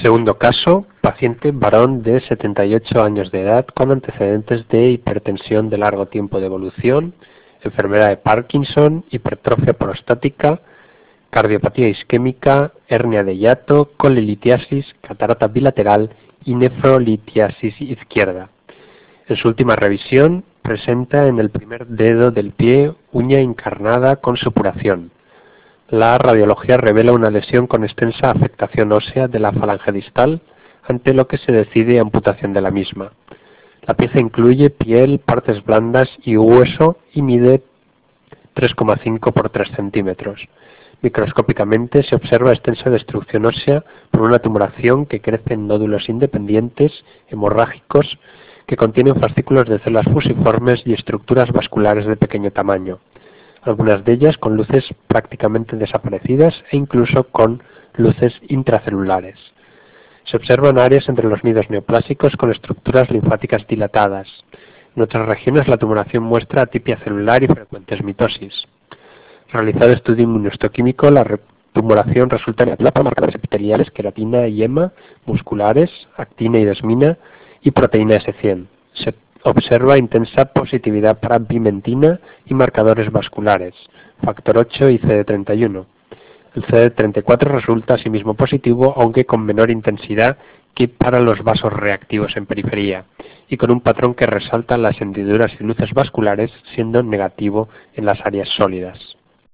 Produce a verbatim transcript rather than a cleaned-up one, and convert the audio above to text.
Segundo caso, paciente varón de setenta y ocho años de edad con antecedentes de hipertensión de largo tiempo de evolución, enfermedad de Parkinson, hipertrofia prostática, cardiopatía isquémica, hernia de hiato, colelitiasis, catarata bilateral y nefrolitiasis izquierda. En su última revisión, presenta en el primer dedo del pie uña encarnada con supuración. La radiología revela una lesión con extensa afectación ósea de la falange distal, ante lo que se decide amputación de la misma. La pieza incluye piel, partes blandas y hueso y mide tres coma cinco por tres centímetros. Microscópicamente se observa extensa destrucción ósea por una tumoración que crece en nódulos independientes, hemorrágicos, que contienen fascículos de células fusiformes y estructuras vasculares de pequeño tamaño, algunas de ellas con luces prácticamente desaparecidas e incluso con luces intracelulares. Se observan áreas entre los nidos neoplásicos con estructuras linfáticas dilatadas. En otras regiones la tumoración muestra atipia celular y frecuentes mitosis. Realizado estudio inmunohistoquímico, la tumoración resulta negativa para marcadores epiteliales, queratina y hema, musculares, actina y desmina y proteína ese cien. Se observa intensa positividad para pimentina y marcadores vasculares, factor ocho y C D treinta y uno. El C D treinta y cuatro resulta asimismo positivo, aunque con menor intensidad que para los vasos reactivos en periferia, y con un patrón que resalta las hendiduras y luces vasculares, siendo negativo en las áreas sólidas.